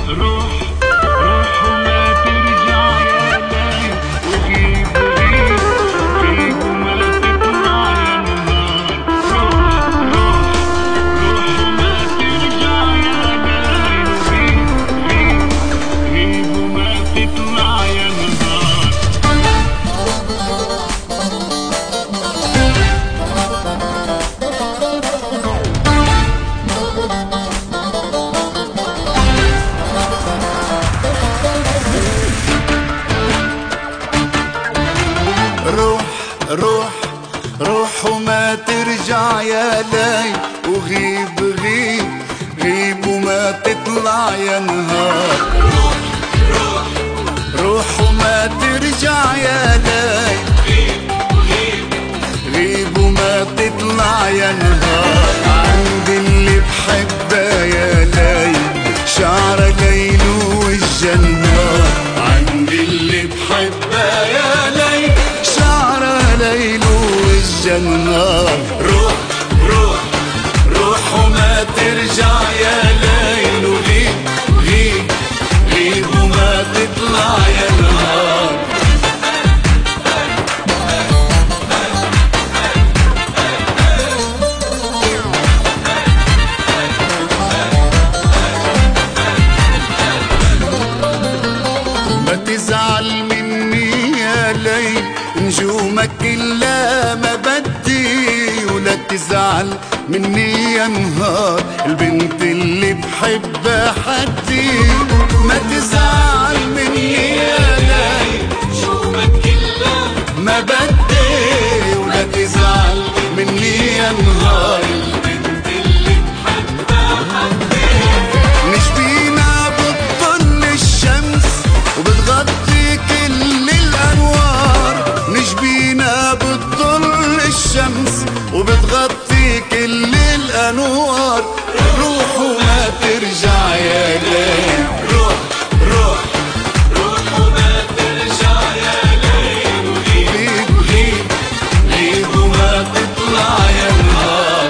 روح روح وما ترجع يا ليل، وغيب غيب غيب وما تطلع يا نهار. روح روح روح وما ترجع يا ليل، وغيب غيب غيب وما تطلع يا نهار. روح روح روح وما ترجع يا ليل، وغيب غيب غيب وما تطلع يا نهار. روح روح روح وما ترجع يا ليل، غيب غيب غيب وما تطلع يا نهار. عند اللي بحبها يا ليل شعر ليل والجنار. عند اللي بحبها يا ليل شعر ليل والجنار. روح روح روح وما ترجع يا ليل، وغيب غيب غيب وما تطلع يا نهار. ما تزعل مني يا ليل، نجومك كلها ما بدي، ولا تزعل مني يا نهار البنت اللي بحبها حدي. ما تزعل مني يا ليل، نجومك كلها ما بدي، ولا تزعل مني يا نهار البنت اللي بحبها حدي. نشبينا بتطل الشمس وبتغطي كل الأنوار. نشبينا بتطل الشمس وبتغطي كل الأنوار. روح وما ترجع يا ليل، روح روح روح وما ترجع يا ليل، وغيب غيب غيب وما تطلع يا نهار.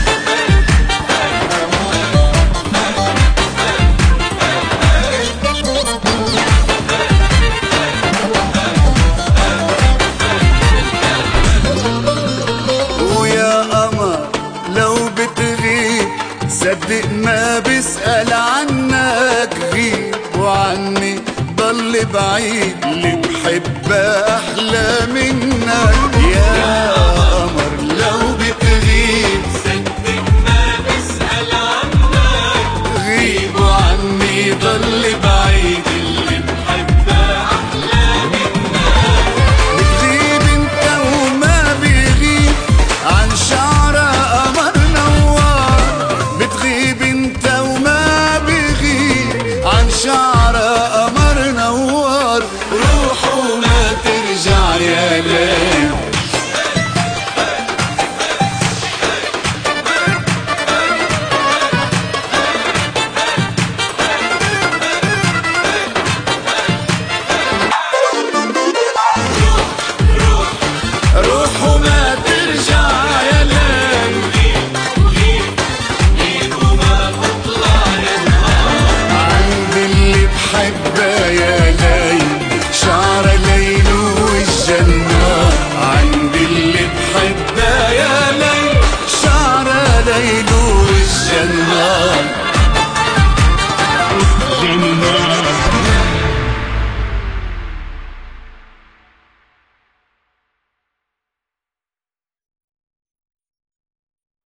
ويا قمر لو بتغيب صدق ما بسأل عنك، غيب وعني ضل بعيد، اللي بحبها أحلى منك يا